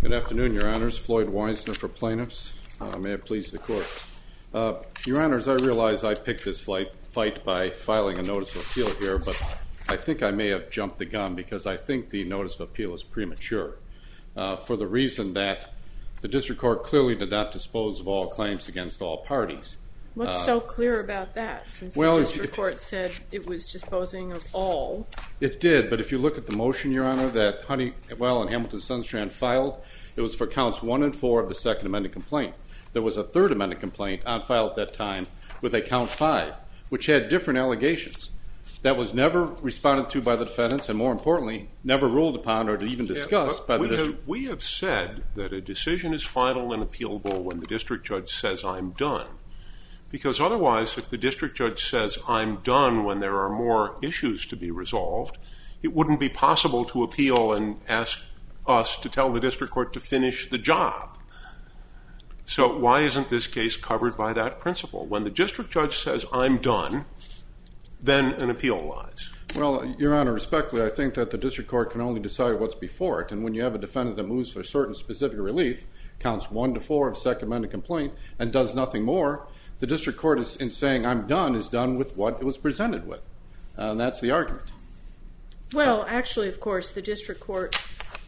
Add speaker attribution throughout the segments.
Speaker 1: Good afternoon, Your Honors. Floyd Weisner for plaintiffs. May it please the Court. Your Honors, I realize I picked this fight by filing a notice of appeal here, but I think I may have jumped the gun because I think the notice of appeal is premature for the reason that the District Court clearly did not dispose of all claims against all parties.
Speaker 2: What's so clear about that, since the District Court said it was disposing of all?
Speaker 1: It did, but if you look at the motion, Your Honor, that Honeywell and Hamilton Sundstrand filed, it was for counts 1 and 4 of the Second Amendment complaint. There was a Third Amendment complaint on file at that time with a count 5, which had different allegations. That was never responded to by the defendants, and more importantly, never ruled upon or even discussed by the district.
Speaker 3: We have said that a decision is final and appealable when the district judge says, I'm done. Because otherwise, if the district judge says, I'm done when there are more issues to be resolved, it wouldn't be possible to appeal and ask us to tell the district court to finish the job. So why isn't this case covered by that principle? When the district judge says, I'm done, then an appeal lies.
Speaker 1: Well, Your Honor, respectfully, I think that the district court can only decide what's before it, and when you have a defendant that moves for certain specific relief, counts 1 to 4 of Second Amendment complaint, and does nothing more, the district court is in saying I'm done is done with what it was presented with. And that's the argument.
Speaker 2: Well, actually, of course, the district court,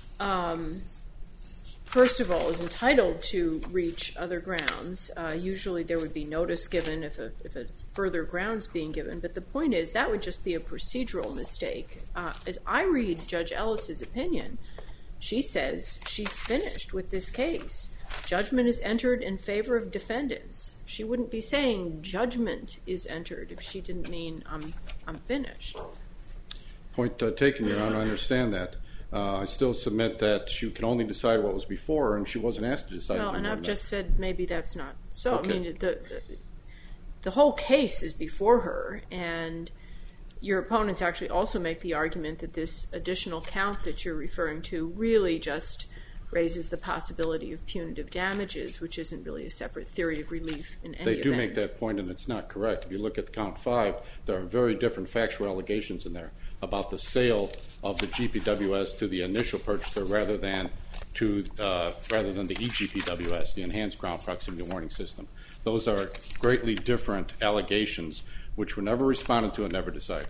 Speaker 2: first of all, is entitled to reach other grounds. Usually there would be notice given if a further ground's being given. But the point is that would just be a procedural mistake. As I read Judge Ellis's opinion, she says she's finished with this case. Judgment is entered in favor of defendants. She wouldn't be saying judgment is entered if she didn't mean I'm finished.
Speaker 1: Point taken, Your Honor. I understand that. I still submit that she can only decide what was before her, and she wasn't asked to decide.
Speaker 2: Well, and I've just said maybe that's not so.
Speaker 1: Okay.
Speaker 2: I mean, the whole case is before her, and your opponents actually also make the argument that this additional count that you're referring to really just raises the possibility of punitive damages, which isn't really a separate theory of relief in any event.
Speaker 1: They do make that point, and it's not correct. If you look at count 5, there are very different factual allegations in there about the sale of the GPWS to the initial purchaser rather than the EGPWS, the Enhanced Ground Proximity Warning System. Those are greatly different allegations which were never responded to and never decided.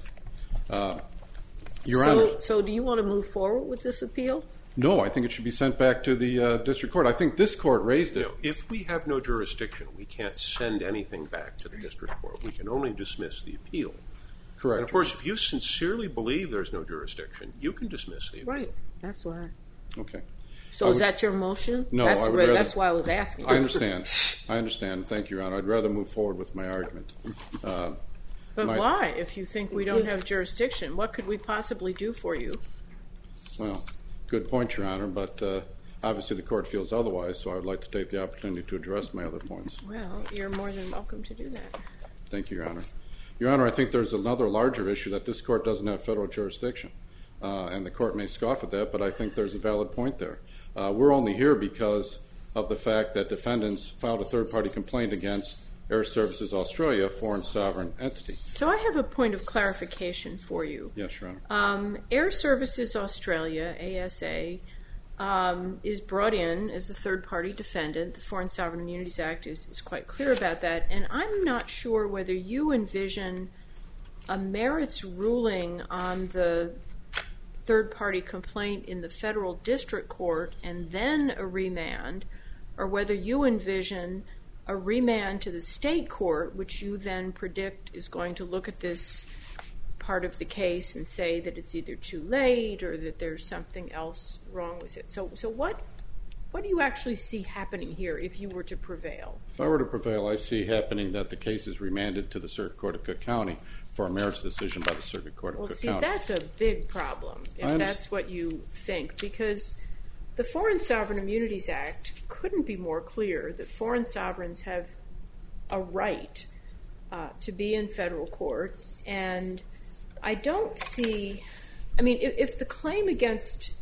Speaker 1: Your Honor.
Speaker 2: So do you want to move forward with this appeal?
Speaker 1: No, I think it should be sent back to the district court. I think this court raised it.
Speaker 3: If we have no jurisdiction, we can't send anything back to the district court. We can only dismiss the appeal.
Speaker 1: Correct.
Speaker 3: And of course, if you sincerely believe there's no jurisdiction, you can dismiss the appeal.
Speaker 2: Right. That's why.
Speaker 1: Okay.
Speaker 2: So is that your motion?
Speaker 1: No,
Speaker 2: that's why I was asking.
Speaker 1: I understand. Thank you, Your Honor. I'd rather move forward with my argument.
Speaker 2: But why? If you think we don't have jurisdiction, what could we possibly do for you?
Speaker 1: Well, good point, Your Honor, but obviously the court feels otherwise, so I would like to take the opportunity to address my other points.
Speaker 2: Well, you're more than welcome to do that.
Speaker 1: Thank you, Your Honor. Your Honor, I think there's another larger issue that this court doesn't have federal jurisdiction, and the court may scoff at that, but I think there's a valid point there. We're only here because of the fact that defendants filed a third-party complaint against Air Services Australia, a foreign sovereign entity.
Speaker 2: So I have a point of clarification for you.
Speaker 1: Yes, Your Honor.
Speaker 2: Air Services Australia, ASA, is brought in as a third-party defendant. The Foreign Sovereign Immunities Act is quite clear about that, and I'm not sure whether you envision a merits ruling on the third-party complaint in the federal district court and then a remand, or whether you envision a remand to the state court, which you then predict is going to look at this part of the case and say that it's either too late or that there's something else wrong with it. So what do you actually see happening here if you were to prevail?
Speaker 1: If I were to prevail, I see happening that the case is remanded to the Circuit Court of Cook County for a merits decision by the Circuit Court of Cook County.
Speaker 2: Well, see, that's a big problem, if that's what you think, because the Foreign Sovereign Immunities Act couldn't be more clear that foreign sovereigns have a right to be in federal court, and I don't see, I mean, if the claim against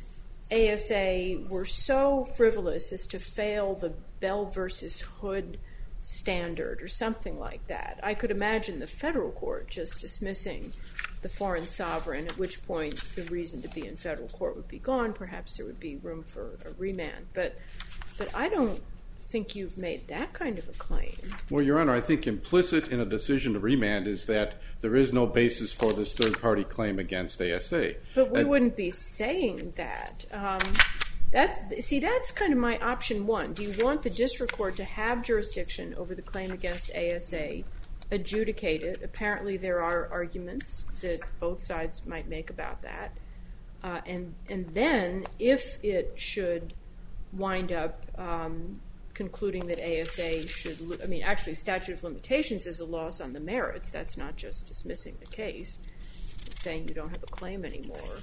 Speaker 2: ASA were so frivolous as to fail the Bell versus Hood standard or something like that, I could imagine the federal court just dismissing the foreign sovereign, at which point the reason to be in federal court would be gone. Perhaps there would be room for a remand. But I don't think you've made that kind of a claim.
Speaker 1: Well, Your Honor, I think implicit in a decision to remand is that there is no basis for this third-party claim against ASA.
Speaker 2: But we wouldn't be saying that. That's kind of my option one. Do you want the district court to have jurisdiction over the claim against ASA, adjudicate it? Apparently there are arguments that both sides might make about that. And then if it should wind up concluding that ASA should, actually statute of limitations is a loss on the merits. That's not just dismissing the case. It's saying you don't have a claim anymore.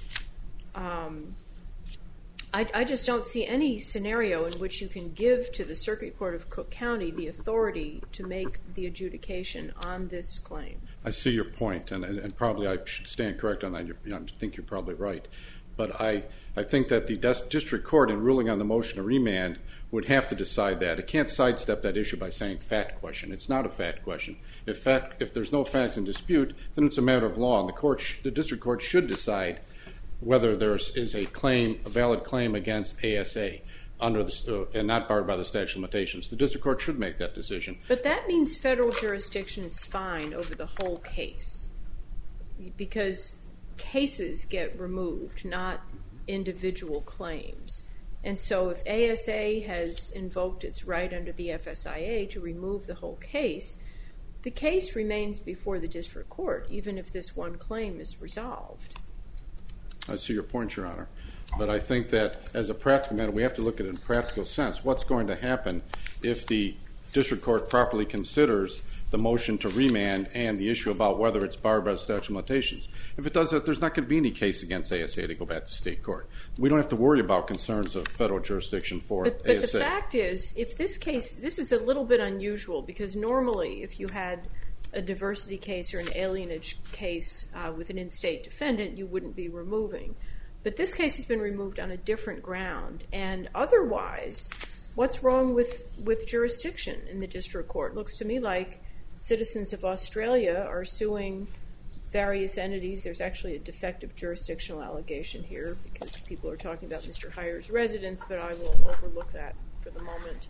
Speaker 2: I just don't see any scenario in which you can give to the Circuit Court of Cook County the authority to make the adjudication on this claim.
Speaker 1: I see your point, and probably I should stand correct on that. I think you're probably right. But I think that the district court, in ruling on the motion to remand, would have to decide that. It can't sidestep that issue by saying fact question. It's not a fact question. If there's no facts in dispute, then it's a matter of law, and the district court should decide whether there is a valid claim against ASA and not barred by the statute of limitations. The district court should make that decision.
Speaker 2: But that means federal jurisdiction is fine over the whole case, because cases get removed, not individual claims. And so if ASA has invoked its right under the FSIA to remove the whole case, the case remains before the district court, even if this one claim is resolved.
Speaker 1: I see your point, Your Honor. But I think that as a practical matter, we have to look at it in a practical sense. What's going to happen if the district court properly considers the motion to remand and the issue about whether it's barred by the statute of limitations? If it does that, there's not going to be any case against ASA to go back to state court. We don't have to worry about concerns of federal jurisdiction for ASA.
Speaker 2: But the fact is, if this case, this is a little bit unusual, because normally if you had a diversity case or an alienage case with an in-state defendant, you wouldn't be removing. But this case has been removed on a different ground. And otherwise, what's wrong with jurisdiction in the district court? It looks to me like citizens of Australia are suing various entities. There's actually a defective jurisdictional allegation here because people are talking about Mr. Heyer's residence, but I will overlook that for the moment.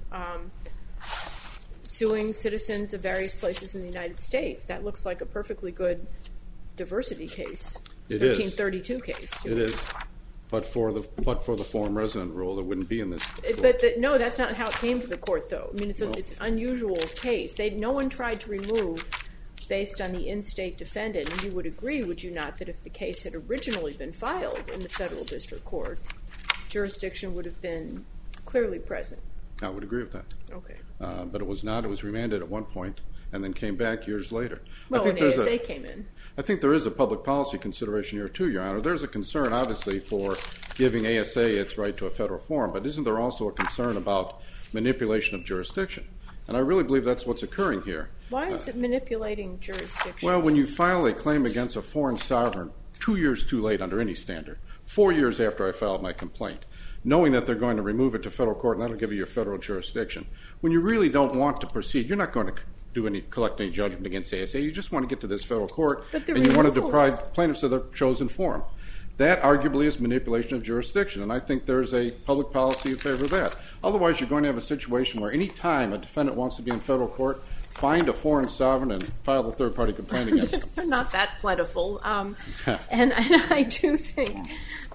Speaker 2: Suing citizens of various places in the United States. That looks like a perfectly good diversity case.
Speaker 1: It
Speaker 2: 1332 case.
Speaker 1: It is. But for the foreign resident rule, it wouldn't be in this court.
Speaker 2: But no, that's not how it came to the court, though. I mean, it's an unusual case. No one tried to remove based on the in-state defendant. And you would agree, would you not, that if the case had originally been filed in the federal district court, jurisdiction would have been clearly present?
Speaker 1: I would agree with that.
Speaker 2: Okay.
Speaker 1: But it was not. It was remanded at one point and then came back years later.
Speaker 2: Well, when ASA came in.
Speaker 1: I think there is a public policy consideration here, too, Your Honor. There's a concern, obviously, for giving ASA its right to a federal forum, but isn't there also a concern about manipulation of jurisdiction? And I really believe that's what's occurring here.
Speaker 2: Why is it manipulating jurisdiction?
Speaker 1: Well, when you file a claim against a foreign sovereign 2 years too late under any standard, 4 years after I filed my complaint, knowing that they're going to remove it to federal court and that'll give you your federal jurisdiction, when you really don't want to proceed, you're not going to collect any judgment against ASA. You just want to get to this federal court, and you want to deprive plaintiffs of their chosen forum. That arguably is manipulation of jurisdiction, and I think there's a public policy in favor of that. Otherwise, you're going to have a situation where any time a defendant wants to be in federal court, find a foreign sovereign and file a third-party complaint against them.
Speaker 2: They're not that plentiful. And I do think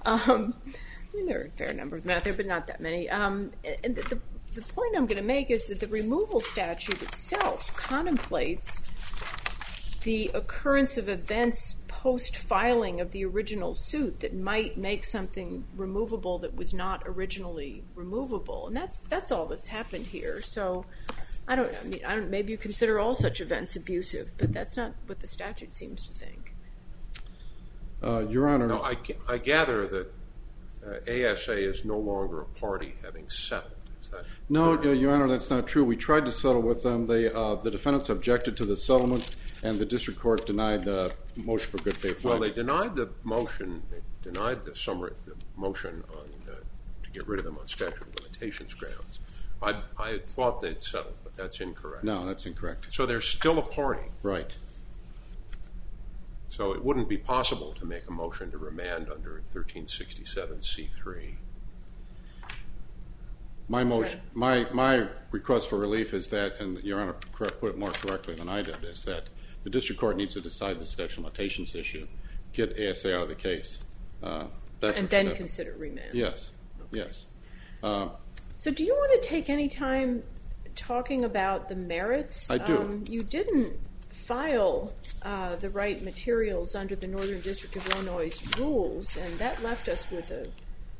Speaker 2: there are a fair number of them out there, but not that many. And the point I'm going to make is that the removal statute itself contemplates the occurrence of events post-filing of the original suit that might make something removable that was not originally removable. And that's all that's happened here. So I don't know. Maybe you consider all such events abusive, but that's not what the statute seems to think.
Speaker 1: Your Honor.
Speaker 3: No, I gather that ASA is no longer a party having settled.
Speaker 1: No, Your Honor, that's not true. We tried to settle with them. The defendants objected to the settlement, and the district court denied the motion for good faith.
Speaker 3: Well, they denied the motion. They denied the motion to get rid of them on statute of limitations grounds. I had thought they'd settled, but that's incorrect.
Speaker 1: No, that's incorrect.
Speaker 3: So they're still a party.
Speaker 1: Right.
Speaker 3: So it wouldn't be possible to make a motion to remand under 1367C3.
Speaker 1: My motion, my request for relief is that, and Your Honor put it more correctly than I did, is that the district court needs to decide the statute of limitations issue, get ASA out of the case.
Speaker 2: And then consider remand.
Speaker 1: Yes, yes.
Speaker 2: So do you want to take any time talking about the merits?
Speaker 1: I do.
Speaker 2: You didn't file the right materials under the Northern District of Illinois rules, and that left us with a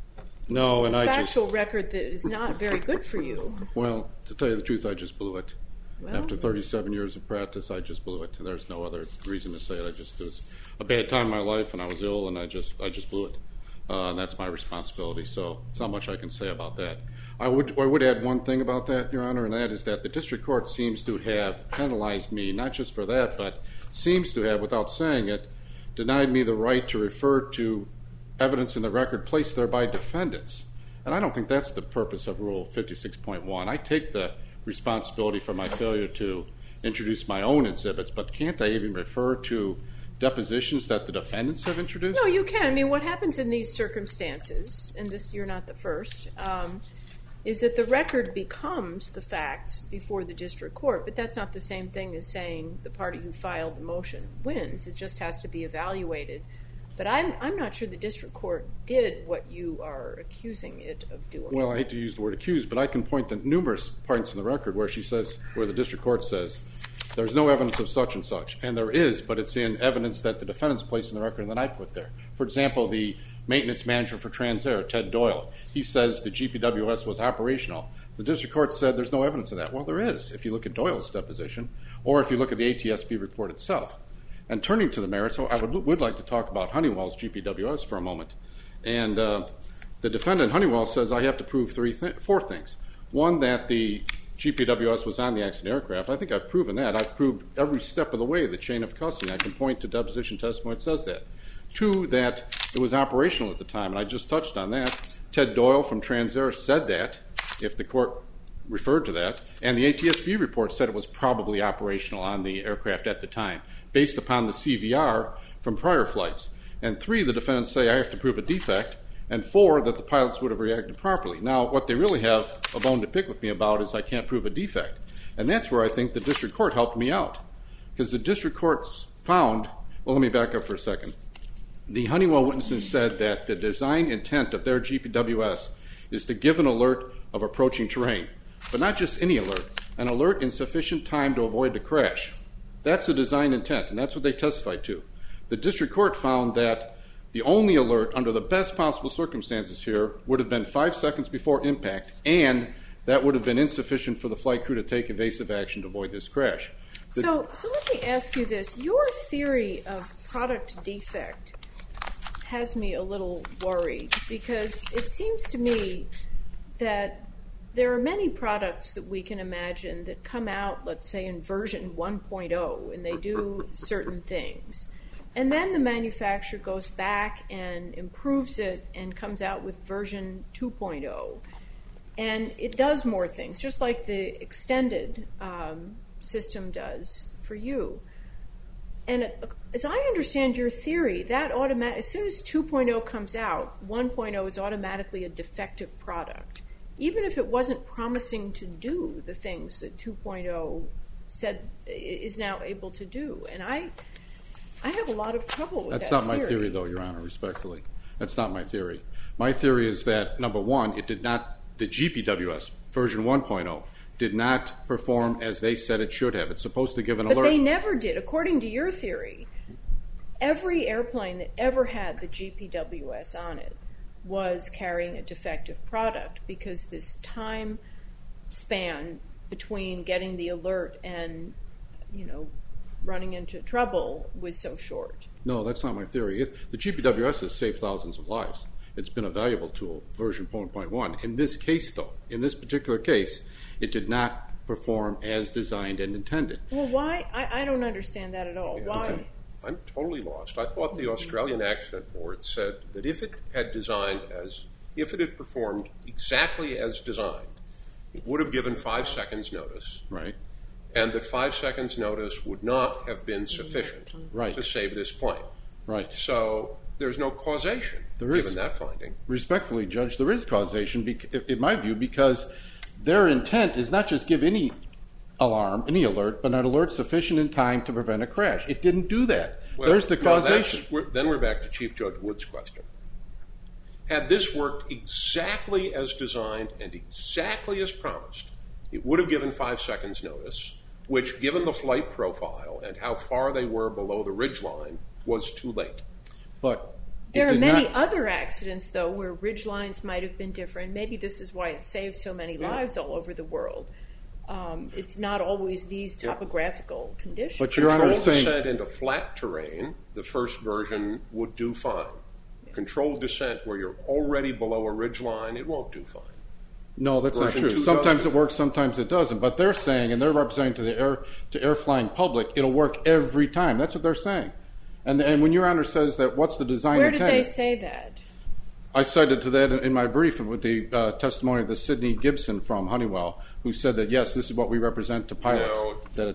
Speaker 2: factual record that is not very good for you.
Speaker 1: Well, to tell you the truth, I just blew it.
Speaker 2: Well,
Speaker 1: after 37 years of practice, I just blew it. There's no other reason to say it. It was a bad time in my life, and I was ill, and I just blew it. And that's my responsibility. So it's not much I can say about that. I would add one thing about that, Your Honor, and that is that the district court seems to have penalized me, not just for that, but seems to have, without saying it, denied me the right to refer to evidence in the record placed there by defendants. And I don't think that's the purpose of Rule 56.1. I take the responsibility for my failure to introduce my own exhibits, but can't I even refer to depositions that the defendants have introduced?
Speaker 2: No, you can. I mean, what happens in these circumstances, and this you're not the first, is that the record becomes the facts before the district court, but that's not the same thing as saying the party who filed the motion wins. It just has to be evaluated. But I'm not sure the district court did what you are accusing it of doing.
Speaker 1: Well, I hate to use the word accused, but I can point to numerous points in the record where the district court says, there's no evidence of such and such. And there is, but it's in evidence that the defendants placed in the record and that I put there. For example, the maintenance manager for Transair, Ted Doyle, he says the GPWS was operational. The district court said there's no evidence of that. Well, there is, if you look at Doyle's deposition, or if you look at the ATSB report itself. And turning to the merits, I would like to talk about Honeywell's GPWS for a moment. And the defendant, Honeywell, says I have to prove four things. One, that the GPWS was on the accident aircraft. I think I've proven that. I've proved every step of the way, the chain of custody. I can point to deposition testimony that says that. Two, that it was operational at the time, and I just touched on that. Ted Doyle from Transair said that, if the court referred to that, and the ATSB report said it was probably operational on the aircraft at the time, based upon the CVR from prior flights. And three, the defendants say I have to prove a defect, and four, that the pilots would have reacted properly. Now, what they really have a bone to pick with me about is I can't prove a defect. And that's where I think the district court helped me out. Because the district court found, well, let me back up for a second. The Honeywell witnesses said that the design intent of their GPWS is to give an alert of approaching terrain. But not just any alert, an alert in sufficient time to avoid the crash. That's the design intent, and that's what they testified to. The district court found that the only alert under the best possible circumstances here would have been 5 seconds before impact, and that would have been insufficient for the flight crew to take evasive action to avoid this crash.
Speaker 2: So let me ask you this. Your theory of product defect has me a little worried, because it seems to me that there are many products that we can imagine that come out, let's say, in version 1.0, and they do certain things. And then the manufacturer goes back and improves it and comes out with version 2.0. And it does more things, just like the extended system does for you. And as I understand your theory, that as soon as 2.0 comes out, 1.0 is automatically a defective product, even if it wasn't promising to do the things that 2.0 said is now able to do. And I have a lot of trouble with that theory.
Speaker 1: That's not my theory, though, Your Honor, respectfully. That's not my theory. My theory is that, number one, the GPWS, version 1.0, did not perform as they said it should have. It's supposed to give an alert.
Speaker 2: But they never did. According to your theory, every airplane that ever had the GPWS on it was carrying a defective product, because this time span between getting the alert and, running into trouble was so short.
Speaker 1: No, that's not my theory. The GPWS has saved thousands of lives. It's been a valuable tool, version 1.1. In this case, though, in this particular case, it did not perform as designed and intended.
Speaker 2: Well, why? I don't understand that at all. Why?
Speaker 3: I'm totally lost. I thought the Australian Accident Board said that if it had performed exactly as designed, it would have given 5 seconds notice.
Speaker 1: Right.
Speaker 3: and that 5 seconds notice would not have been sufficient to save this plane.
Speaker 1: Right.
Speaker 3: So there's no causation given that finding.
Speaker 1: Respectfully, Judge, there is causation, in my view, because their intent is not just give any alarm, any alert, but an alert sufficient in time to prevent a crash. It didn't do that.
Speaker 3: Well,
Speaker 1: there's the causation.
Speaker 3: Then we're back to Chief Judge Wood's question. Had this worked exactly as designed and exactly as promised, it would have given 5 seconds notice, which, given the flight profile and how far they were below the ridgeline, was too late.
Speaker 1: But
Speaker 2: there are many other accidents, though, where ridge lines might have been different. Maybe this is why it saved so many lives all over the world. It's not always these topographical conditions.
Speaker 1: But Your Honor,
Speaker 3: controlled descent into flat terrain, the first version would do fine. Controlled descent where you're already below a ridge line, it won't do fine.
Speaker 1: No, that's not true. Sometimes it works, sometimes it doesn't. But they're saying, and they're representing to the air flying public, it'll work every time. That's what they're saying. And when Your Honor says that, what's the design intent?
Speaker 2: Where did they say that?
Speaker 1: I cited to that in my brief with the testimony of the Sidney Gibson from Honeywell, who said that, yes, this is what we represent to pilots.
Speaker 3: No,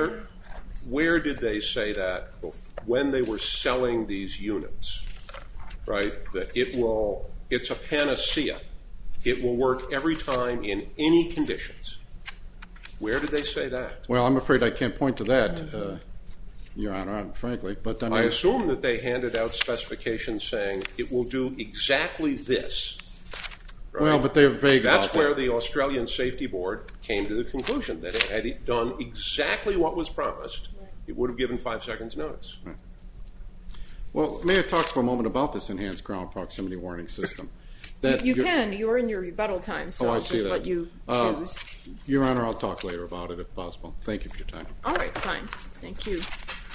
Speaker 3: where did they say that when they were selling these units? Right? That it's a panacea. It will work every time in any conditions. Where did they say that?
Speaker 1: Well, I'm afraid I can't point to that, Your Honor, frankly. But I
Speaker 3: assume that they handed out specifications saying it will do exactly this. Right?
Speaker 1: Well, but they're vague about that.
Speaker 3: That's where the Australian Safety Board came to the conclusion that had it done exactly what was promised, it would have given 5 seconds notice.
Speaker 1: Right. Well, may I talk for a moment about this enhanced ground proximity warning system?
Speaker 2: You can. You're in your rebuttal time, so I'll just let you choose.
Speaker 1: Your Honor, I'll talk later about it if possible. Thank you for your time.
Speaker 2: All right, fine. Thank you.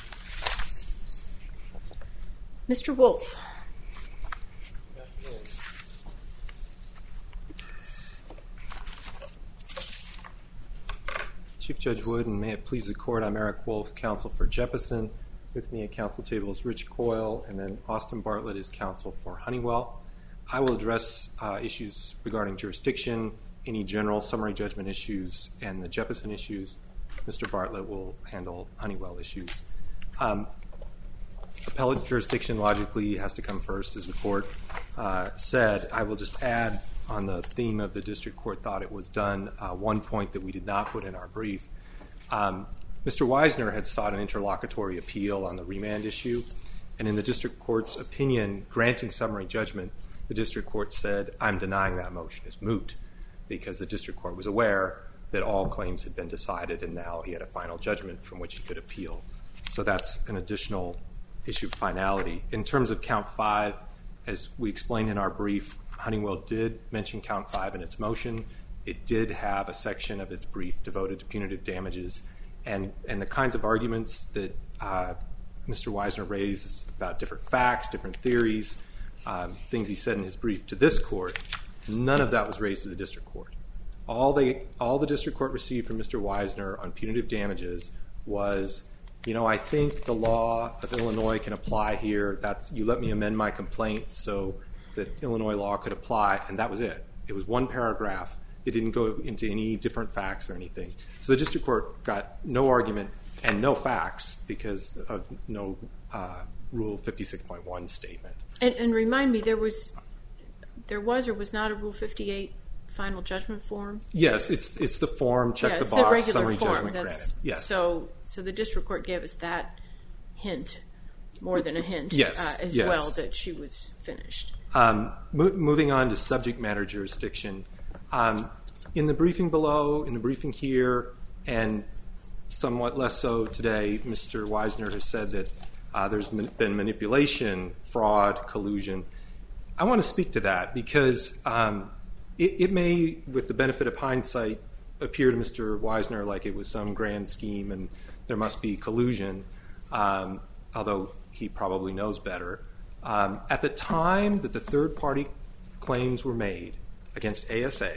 Speaker 2: Mr. Wolf.
Speaker 4: Chief Judge Wood, and may it please the Court, I'm Eric Wolf, counsel for Jeppesen. With me at counsel table is Rich Coyle, and then Austin Bartlett is counsel for Honeywell. I will address issues regarding jurisdiction, any general summary judgment issues, and the Jeppesen issues. Mr. Bartlett will handle Honeywell issues. Appellate jurisdiction logically has to come first, as the Court said. I will just add on the theme of the district court thought it was done, one point that we did not put in our brief. Mr. Wisner had sought an interlocutory appeal on the remand issue, and in the district court's opinion granting summary judgment, the district court said, I'm denying that motion as moot, because the district court was aware that all claims had been decided and now he had a final judgment from which he could appeal. So that's an additional issue of finality. In terms of count 5, as we explained in our brief, Honeywell did mention count 5 in its motion. It did have a section of its brief devoted to punitive damages, and the kinds of arguments that Mr. Wisner raised about different facts, different theories, things he said in his brief to this court, none of that was raised to the district court. All the district court received from Mr. Wisner on punitive damages was, I think the law of Illinois can apply here. You let me amend my complaint so that Illinois law could apply, and that was it. It was one paragraph. It didn't go into any different facts or anything. So the district court got no argument and no facts because of no Rule 56.1 statement.
Speaker 2: And remind me, there was or was not a Rule 58 final judgment form?
Speaker 4: Yes, it's the form, check the box, summary judgment granted. Yes. So the district court gave us that hint, more than a hint,
Speaker 2: as well, that she was finished.
Speaker 4: Moving on to subject matter jurisdiction. In the briefing below, in the briefing here, and somewhat less so today, Mr. Wisner has said that there's been manipulation, fraud, collusion. I want to speak to that because it may, with the benefit of hindsight, appear to Mr. Wisner like it was some grand scheme and there must be collusion, although he probably knows better. At the time that the third-party claims were made against ASA,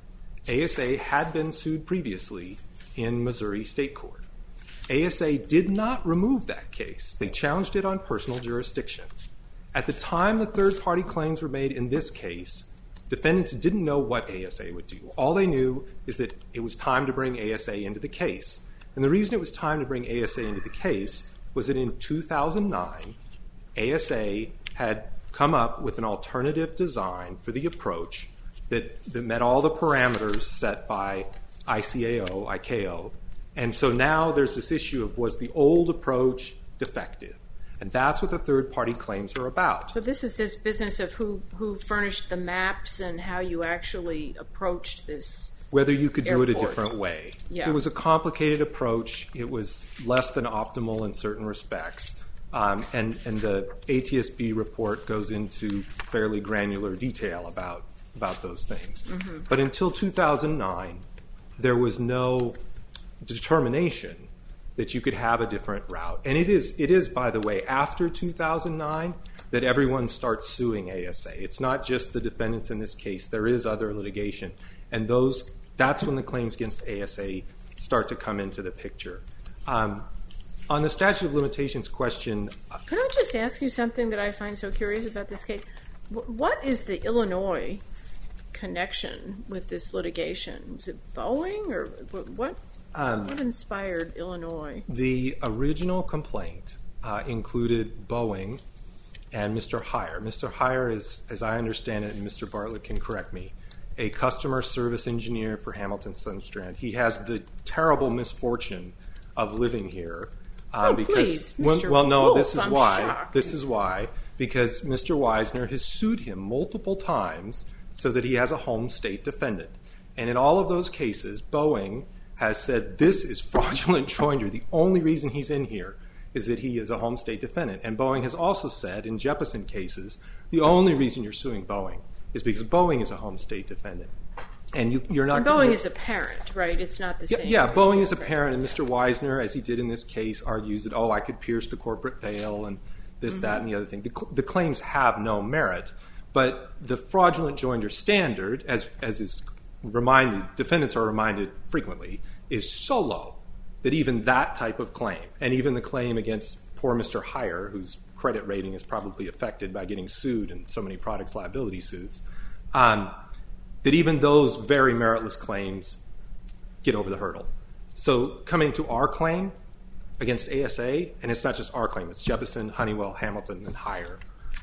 Speaker 4: ASA had been sued previously in Missouri State Court. ASA did not remove that case. They challenged it on personal jurisdiction. At the time the third-party claims were made in this case, defendants didn't know what ASA would do. All they knew is that it was time to bring ASA into the case. And the reason it was time to bring ASA into the case was that in 2009, ASA had come up with an alternative design for the approach that met all the parameters set by ICAO. And so now there's this issue of, was the old approach defective? And that's what the third-party claims are about.
Speaker 2: So this is this business of who furnished the maps and how you actually approached this
Speaker 4: whether you could do it a
Speaker 2: airport.
Speaker 4: different way.
Speaker 2: Yeah.
Speaker 4: It was a complicated approach. It was less than optimal in certain respects. And the ATSB report goes into fairly granular detail about those things. Mm-hmm. But until 2009, there was no determination that you could have a different route. And it is, by the way, after 2009 that everyone starts suing ASA. It's not just the defendants in this case. There is other litigation. And that's when the claims against ASA start to come into the picture. On the statute of limitations question...
Speaker 2: Can I just ask you something that I find so curious about this case? What is the Illinois connection with this litigation? Was it Boeing, or what inspired Illinois?
Speaker 4: The original complaint included Boeing and Mr. Heyer. Mr. Heyer is, as I understand it, and Mr. Bartlett can correct me, a customer service engineer for Hamilton Sundstrand. He has the terrible misfortune of living here.
Speaker 2: Please, Mr.
Speaker 4: Well, no,
Speaker 2: Wolf,
Speaker 4: this is
Speaker 2: I'm
Speaker 4: why.
Speaker 2: shocked.
Speaker 4: This is why, because Mr. Wisner has sued him multiple times so that he has a home state defendant. And in all of those cases, Boeing has said this is fraudulent joinder. The only reason he's in here is that he is a home state defendant. And Boeing has also said in Jeppesen cases, the only reason you're suing Boeing is because Boeing is a home state defendant. And you're not...
Speaker 2: Boeing is a parent, right? It's not the same.
Speaker 4: Yeah, Boeing is a parent, and Mr. Wisner, as he did in this case, argues that, I could pierce the corporate veil and this, that, and the other thing. The claims have no merit, but the fraudulent joinder standard, as is reminded, defendants are reminded frequently, is so low that even that type of claim, and even the claim against poor Mr. Heyer, whose credit rating is probably affected by getting sued in so many products liability suits, that even those very meritless claims get over the hurdle. So coming to our claim against ASA, and it's not just our claim, it's Jeppesen, Honeywell, Hamilton, and Heyer,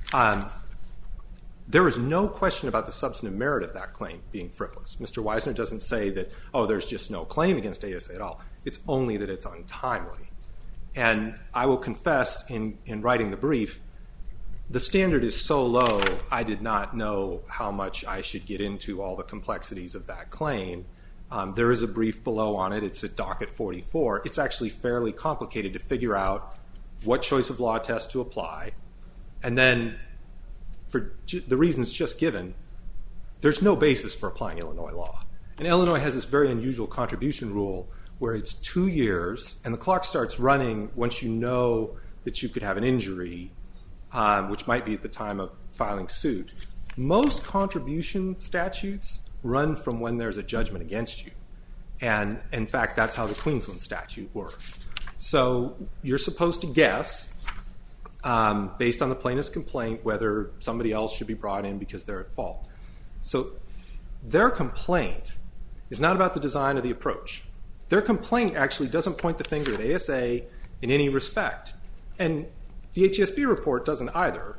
Speaker 4: there is no question about the substantive merit of that claim being frivolous. Mr. Wisner doesn't say that, there's just no claim against ASA at all. It's only that it's untimely. And I will confess, in writing the brief, the standard is so low, I did not know how much I should get into all the complexities of that claim. There is a brief below on it. It's at docket 44. It's actually fairly complicated to figure out what choice of law test to apply. And then, for the reasons just given, there's no basis for applying Illinois law. And Illinois has this very unusual contribution rule where it's 2 years, and the clock starts running once you know that you could have an injury, which might be at the time of filing suit. Most contribution statutes run from when there's a judgment against you. And, in fact, that's how the Queensland statute works. So you're supposed to guess, based on the plaintiff's complaint, whether somebody else should be brought in because they're at fault. So their complaint is not about the design of the approach. Their complaint actually doesn't point the finger at ASA in any respect. And the HESB report doesn't either.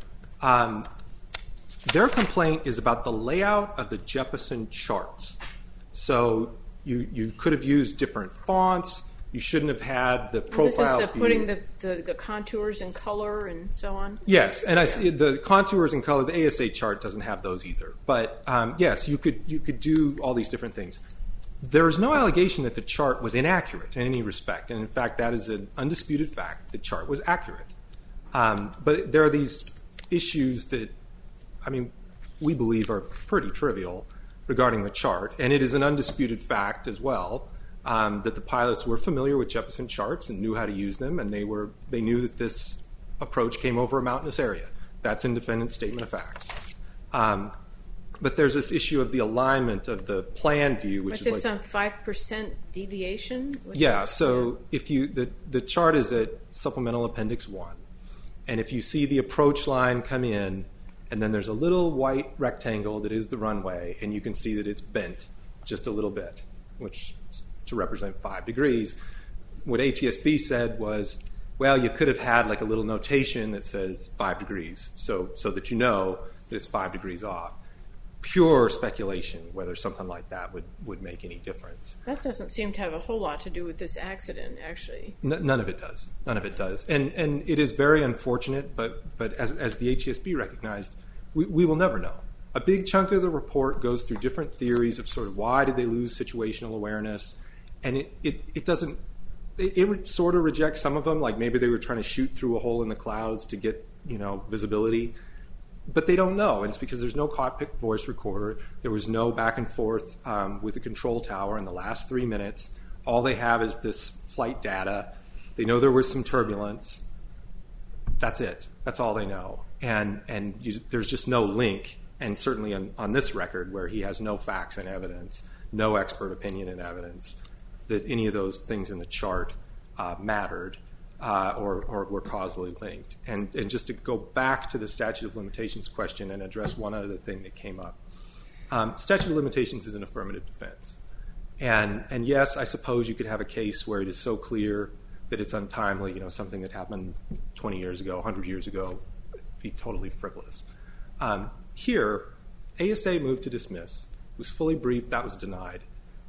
Speaker 4: Their complaint is about the layout of the Jeppesen charts. So you could have used different fonts. You shouldn't have had the profile
Speaker 2: This is putting the contours in color and so on?
Speaker 4: Yes, and I see the contours in color. The ASA chart doesn't have those either. But yes, you could do all these different things. There is no allegation that the chart was inaccurate in any respect. And in fact, that is an undisputed fact. The chart was accurate. But there are these issues that, we believe are pretty trivial regarding the chart. And it is an undisputed fact as well that the pilots were familiar with Jeppesen charts and knew how to use them, and they knew that this approach came over a mountainous area. That's in defendant's statement of facts. But there's this issue of the alignment of the plan view, which is like
Speaker 2: some 5% deviation.
Speaker 4: Yeah. So if the chart is at Supplemental Appendix 1, and if you see the approach line come in, and then there's a little white rectangle that is the runway, and you can see that it's bent just a little bit, which is to represent 5 degrees. what ATSB said was, well, you could have had like a little notation that says 5 degrees, so that you know that it's 5 degrees off. Pure speculation whether something like that would make any difference.
Speaker 2: That doesn't seem to have a whole lot to do with this accident, actually.
Speaker 4: None of it does. None of it does. And it is very unfortunate, but as the ATSB recognized, we will never know. A big chunk of the report goes through different theories of sort of why did they lose situational awareness, and it doesn't. It sort of rejects some of them, like maybe they were trying to shoot through a hole in the clouds to get visibility. But they don't know, and it's because there's no cockpit voice recorder. There was no back and forth with the control tower in the last 3 minutes. All they have is this flight data. They know there was some turbulence. That's it. That's all they know. And there's just no link, and certainly on this record where he has no facts and evidence, no expert opinion and evidence, that any of those things in the chart mattered. Or were causally linked. And just to go back to the statute of limitations question and address one other thing that came up. Statute of limitations is an affirmative defense. And yes, I suppose you could have a case where it is so clear that it's untimely, something that happened 20 years ago, 100 years ago, be totally frivolous. Here, ASA moved to dismiss. It was fully briefed. That was denied.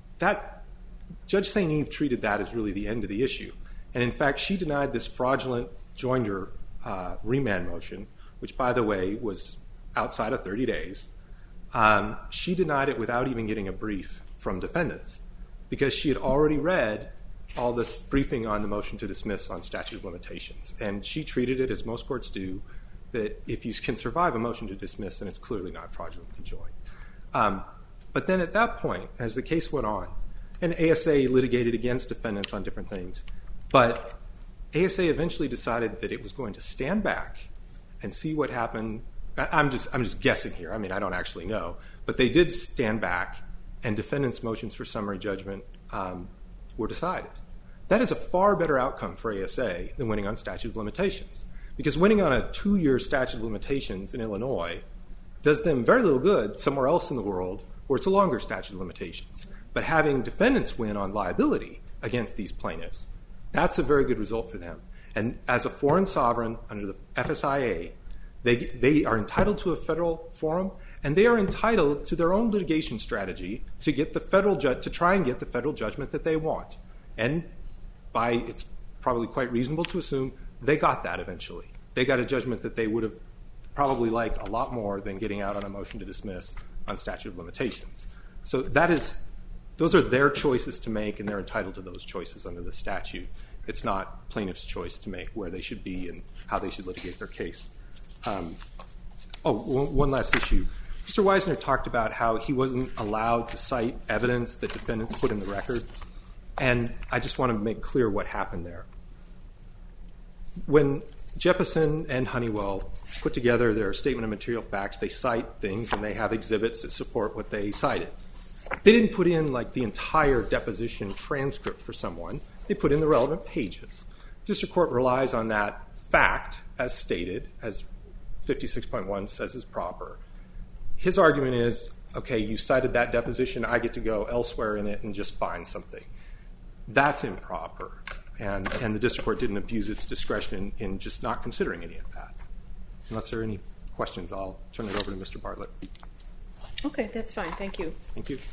Speaker 4: Judge St. Eve treated that as really the end of the issue. And in fact, she denied this fraudulent joinder remand motion, which, by the way, was outside of 30 days. She denied it without even getting a brief from defendants because she had already read all this briefing on the motion to dismiss on statute of limitations. And she treated it, as most courts do, that if you can survive a motion to dismiss, then it's clearly not fraudulent to join. But then at that point, as the case went on, and ASA litigated against defendants on different things, but ASA eventually decided that it was going to stand back and see what happened. I'm just guessing here. I mean, I don't actually know. But they did stand back, and defendants' motions for summary judgment were decided. That is a far better outcome for ASA than winning on statute of limitations. Because winning on a 2-year statute of limitations in Illinois does them very little good somewhere else in the world where it's a longer statute of limitations. But having defendants win on liability against these plaintiffs, that's a very good result for them. And as a foreign sovereign under the FSIA, they are entitled to a federal forum, and they are entitled to their own litigation strategy to get the federal to try and get the federal judgment that they want. And it's probably quite reasonable to assume they got that eventually. They got a judgment that they would have probably liked a lot more than getting out on a motion to dismiss on statute of limitations. So those are their choices to make, and they're entitled to those choices under the statute. It's not plaintiff's choice to make where they should be and how they should litigate their case. One last issue. Mr. Weisner talked about how he wasn't allowed to cite evidence that defendants put in the record, and I just want to make clear what happened there. When Jeppesen and Honeywell put together their statement of material facts, they cite things and they have exhibits that support what they cited. They didn't put in like the entire deposition transcript for someone. They put in the relevant pages. District Court relies on that fact as stated, as 56.1 says is proper. His argument is, okay, you cited that deposition, I get to go elsewhere in it and just find something. That's improper, and the District Court didn't abuse its discretion in just not considering any of that. Unless there are any questions, I'll turn it over to Mr. Bartlett.
Speaker 2: Okay, that's fine. Thank you.
Speaker 4: Thank you.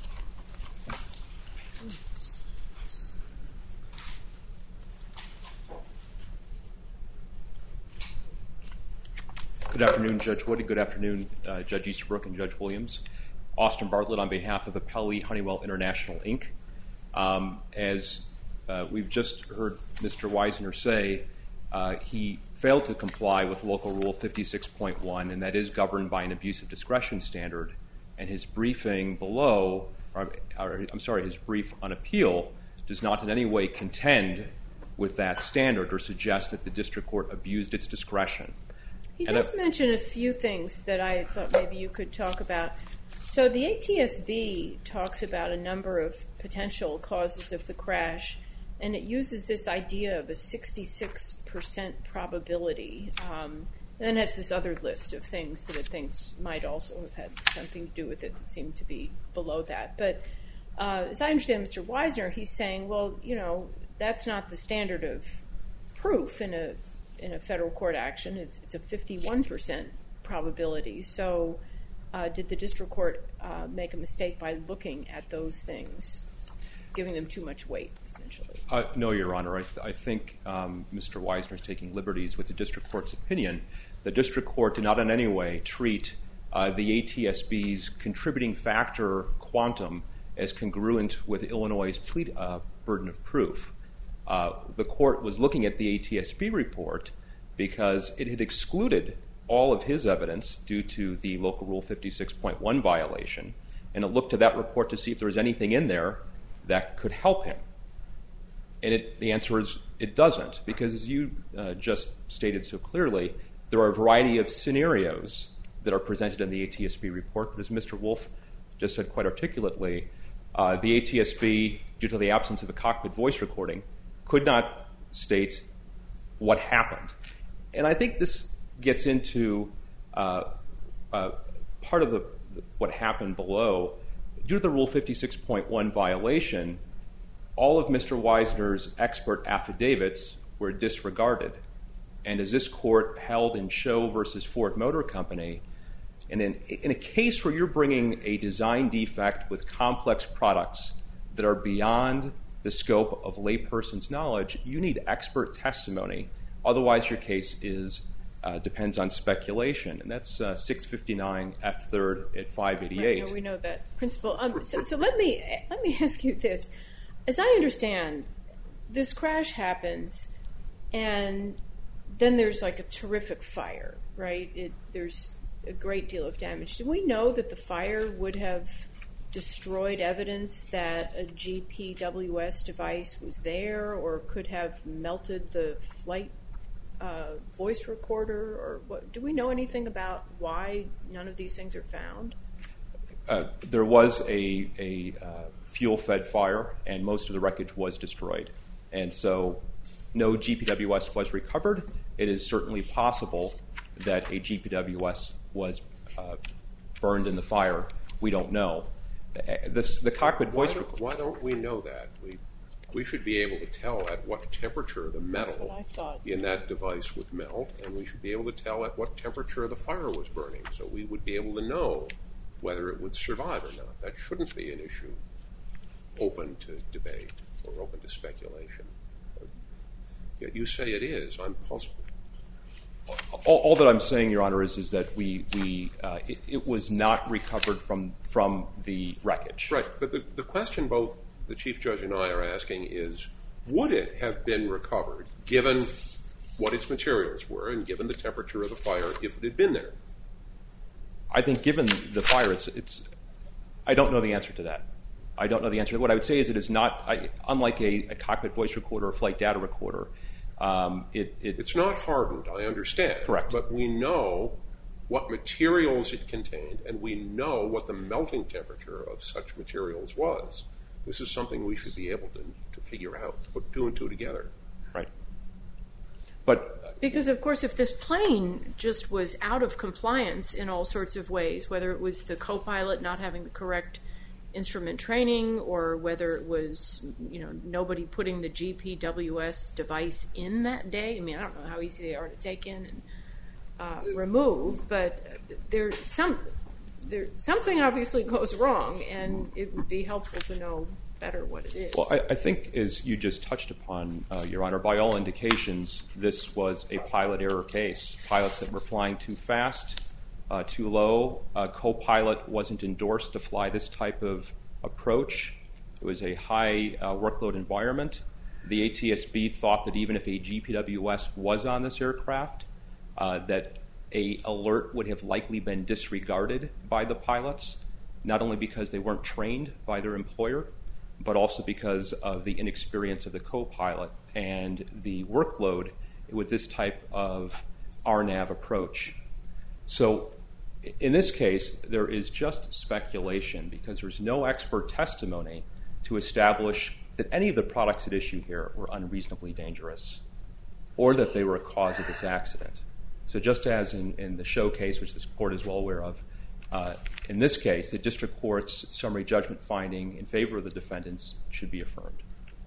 Speaker 5: Good afternoon, Judge Wood. Good afternoon, Judge Easterbrook and Judge Williams. Austin Bartlett on behalf of Appellee Honeywell International, Inc. As we've just heard Mr. Weisner say, he failed to comply with Local Rule 56.1, and that is governed by an abuse of discretion standard. And his briefing below, his brief on appeal does not in any way contend with that standard or suggest that the District Court abused its discretion.
Speaker 2: He does mention a few things that I thought maybe you could talk about. So the ATSB talks about a number of potential causes of the crash, and it uses this idea of a 66% probability. And then has this other list of things that it thinks might also have had something to do with it that seemed to be below that. But as I understand Mr. Weisner, he's saying, well, that's not the standard of proof in a federal court action. It's a 51% probability. So did the district court make a mistake by looking at those things, giving them too much weight, essentially?
Speaker 5: No, Your Honor. I think Mr. Weisner is taking liberties with the district court's opinion. The district court did not in any way treat the ATSB's contributing factor quantum as congruent with Illinois' burden of proof. The court was looking at the ATSB report because it had excluded all of his evidence due to the Local Rule 56.1 violation, and it looked to that report to see if there was anything in there that could help him. And the answer is it doesn't, because as you just stated so clearly, there are a variety of scenarios that are presented in the ATSB report, but as Mr. Wolf just said quite articulately, the ATSB, due to the absence of a cockpit voice recording, could not state what happened. And I think this gets into part of what happened below. Due to the Rule 56.1 violation, all of Mr. Weisner's expert affidavits were disregarded. And as this court held in Show versus Ford Motor Company, and in a case where you're bringing a design defect with complex products that are beyond the scope of layperson's knowledge, you need expert testimony. Otherwise, your case depends on speculation. And that's 659 F. 3rd at 588.
Speaker 2: Right, we know that principle. So let me ask you this. As I understand, this crash happens, and then there's like a terrific fire, right? There's a great deal of damage. Do we know that the fire would have destroyed evidence that a GPWS device was there, or could have melted the flight voice recorder, or what? Do we know anything about why none of these things are found?
Speaker 5: There was a fuel-fed fire, and most of the wreckage was destroyed. And so no GPWS was recovered. It is certainly possible that a GPWS was burned in the fire. We don't know. The cockpit voice recorder...
Speaker 3: Why don't we know that? We should be able to tell at what temperature the metal in that device would melt, and we should be able to tell at what temperature the fire was burning, so we would be able to know whether it would survive or not. That shouldn't be an issue open to debate or open to speculation. Yet you say it is. I'm puzzled.
Speaker 5: All that I'm saying, Your Honor, is that it was not recovered from the wreckage.
Speaker 3: Right, but the question both the Chief Judge and I are asking is, would it have been recovered given what its materials were and given the temperature of the fire if it had been there?
Speaker 5: I think given the fire, I don't know the answer to that. I don't know the answer. What I would say is it is not, unlike a cockpit voice recorder or flight data recorder,
Speaker 3: it's not hardened, I understand.
Speaker 5: Correct.
Speaker 3: But we know what materials it contained, and we know what the melting temperature of such materials was. This is something we should be able to figure out, put two and two together.
Speaker 5: Right.
Speaker 2: Because, of course, if this plane just was out of compliance in all sorts of ways, whether it was the co-pilot not having the correct instrument training, or whether it was nobody putting the GPWS device in that day. I mean, I don't know how easy they are to take in and remove, but something obviously goes wrong, and it would be helpful to know better what it is.
Speaker 5: Well, I think, as you just touched upon, Your Honor, by all indications, this was a pilot error case. Pilots that were flying too fast, too low. Co-pilot wasn't endorsed to fly this type of approach. It was a high workload environment. The ATSB thought that even if a GPWS was on this aircraft, that an alert would have likely been disregarded by the pilots, not only because they weren't trained by their employer, but also because of the inexperience of the co-pilot and the workload with this type of RNAV approach. So in this case, there is just speculation because there's no expert testimony to establish that any of the products at issue here were unreasonably dangerous or that they were a cause of this accident. So just as in the Show case, which this court is well aware of, in this case, the district court's summary judgment finding in favor of the defendants should be affirmed.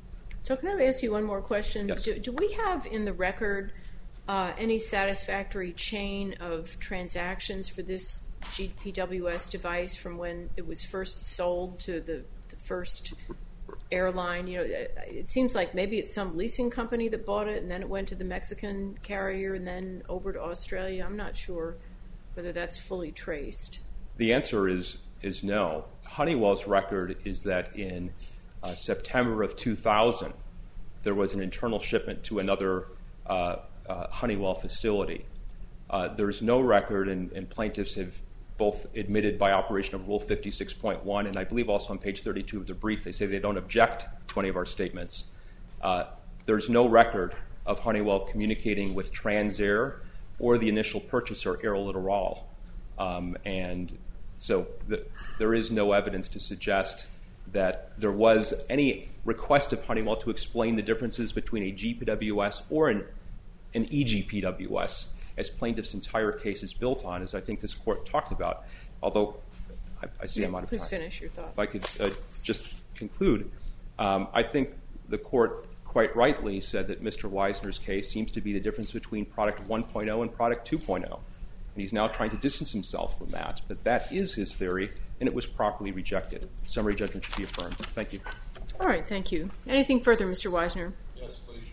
Speaker 2: So can I ask you one more question?
Speaker 5: Yes.
Speaker 2: Do we have in the record any satisfactory chain of transactions for this GPWS device from when it was first sold to the first airline? You know, it seems like maybe it's some leasing company that bought it, and then it went to the Mexican carrier, and then over to Australia. I'm not sure whether that's fully traced.
Speaker 5: The answer is no. Honeywell's record is that in September of 2000, there was an internal shipment to another Honeywell facility. There's no record, and plaintiffs have both admitted by operation of Rule 56.1, and I believe also on page 32 of the brief, they say they don't object to any of our statements. There's no record of Honeywell communicating with Transair or the initial purchaser, Aero Littoral. And so there is no evidence to suggest that there was any request of Honeywell to explain the differences between a GPWS or an eGPWS, as plaintiff's entire case is built on, as I think this court talked about. Although I see I'm out of time.
Speaker 2: Please finish your thought.
Speaker 5: If I could just conclude, I think the court quite rightly said that Mr. Weisner's case seems to be the difference between Product 1.0 and Product 2.0. And he's now trying to distance himself from that. But that is his theory, and it was properly rejected. Summary judgment should be affirmed. Thank you.
Speaker 2: All right, thank you. Anything further, Mr. Weisner?
Speaker 1: Yes, please,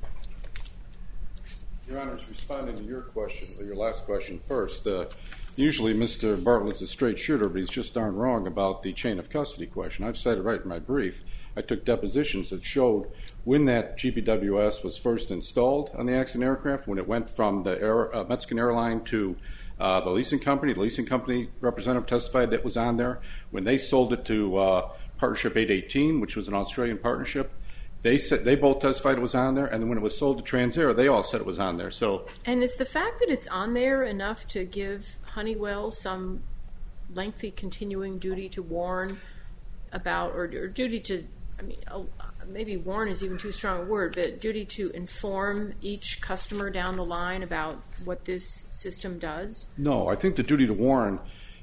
Speaker 1: Your Honor. Your Honor's responding to your question, or your last question first. Usually Mr. Bartlett's a straight shooter, but he's just darn wrong about the chain of custody question. I've said it right in my brief. I took depositions that showed when that GPWS was first installed on the accident aircraft, when it went from the Mexican airline to the leasing company representative testified that it was on there. When they sold it to Partnership 818, which was an Australian partnership, they both testified it was on there, and then when it was sold to Transair, they all said it was on there.
Speaker 2: And is the fact that it's on there enough to give Honeywell some lengthy continuing duty to warn about, or duty to, maybe warn is even too strong a word, but duty to inform each customer down the line about what this system does? No,
Speaker 1: I think the duty to warn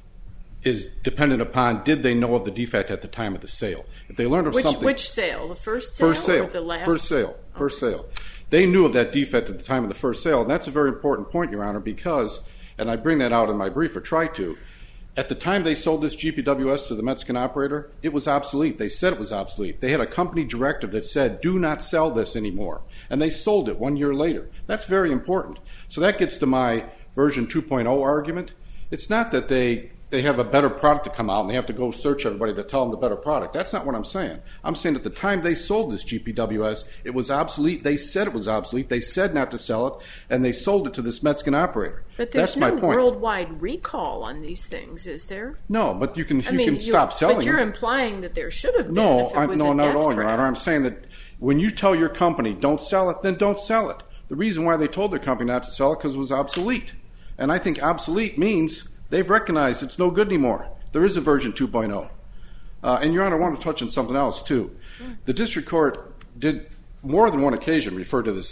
Speaker 1: is dependent upon, did they know of the defect at the time of the sale? If they learned of something...
Speaker 2: Which sale? The first sale or the last?
Speaker 1: First sale. First sale. They knew of that defect at the time of the first sale, and that's a very important point, Your Honor, because, and I bring that out in my brief, or try to, at the time they sold this GPWS to the Mexican operator, it was obsolete. They said it was obsolete. They had a company directive that said, do not sell this anymore. And they sold it 1 year later. That's very important. So that gets to my version 2.0 argument. It's not that they have a better product to come out and they have to go search everybody to tell them the better product. That's not what I'm saying. I'm saying at the time they sold this GPWS, it was obsolete. They said it was obsolete. They said not to sell it, and they sold it to this Mexican operator.
Speaker 2: But there's no worldwide recall on these things, is there?
Speaker 1: No, but you can stop selling them.
Speaker 2: But you're implying that there should have been.
Speaker 1: No, not at all, Your Honor. I'm saying that when you tell your company don't sell it, then don't sell it. The reason why they told their company not to sell it because it was obsolete. And I think obsolete means they've recognized it's no good anymore. There is a version 2.0. And, Your Honor, I want to touch on something else, too. The district court did more than one occasion refer to the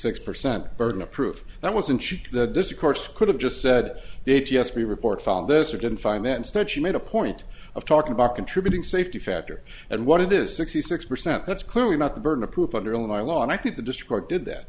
Speaker 1: 66% burden of proof. That wasn't, the district court could have just said the ATSB report found this or didn't find that. Instead, she made a point of talking about contributing safety factor and what it is, 66%. That's clearly not the burden of proof under Illinois law, and I think the district court did that.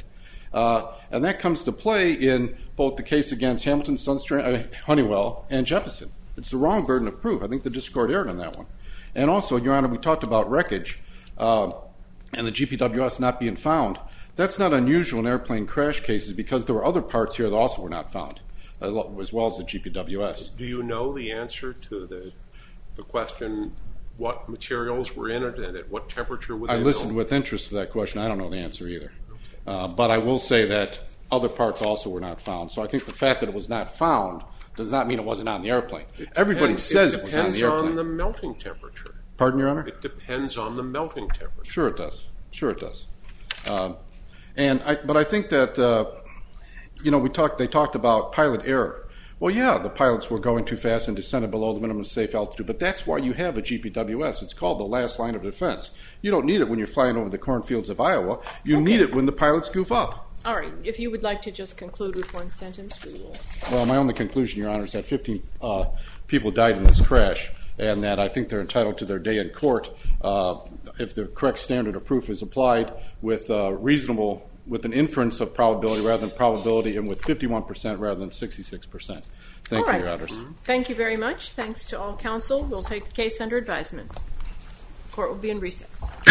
Speaker 1: And that comes to play in both the case against Hamilton, Honeywell, and Jefferson. It's the wrong burden of proof. I think the district court erred on that one. And also, Your Honor, we talked about wreckage and the GPWS not being found. That's not unusual in airplane crash cases because there were other parts here that also were not found, as well as the GPWS.
Speaker 3: Do you know the answer to the question, what materials were in it and at what temperature would they
Speaker 1: I listened with interest to that question. I don't know the answer either. But I will say that other parts also were not found. So I think the fact that it was not found does not mean it wasn't on the airplane. Everybody says it was on the airplane. It depends on the
Speaker 3: melting temperature.
Speaker 1: Pardon, Your Honor?
Speaker 3: It depends on the melting temperature.
Speaker 1: Sure it does. Sure it does. But I think that, they talked about pilot error. Well, yeah, the pilots were going too fast and descended below the minimum safe altitude, but that's why you have a GPWS. It's called the last line of defense. You don't need it when you're flying over the cornfields of Iowa. You need it when the pilots goof up.
Speaker 2: All right. If you would like to just conclude with one sentence, we will.
Speaker 1: Well, my only conclusion, Your Honor, is that 15 people died in this crash. and that I think they're entitled to their day in court if the correct standard of proof is applied with with an inference of probability rather than probability, and with 51% rather than 66%. Thank you, Your Honors.
Speaker 2: Thank you very much. Thanks to all counsel. We'll take the case under advisement. Court will be in recess.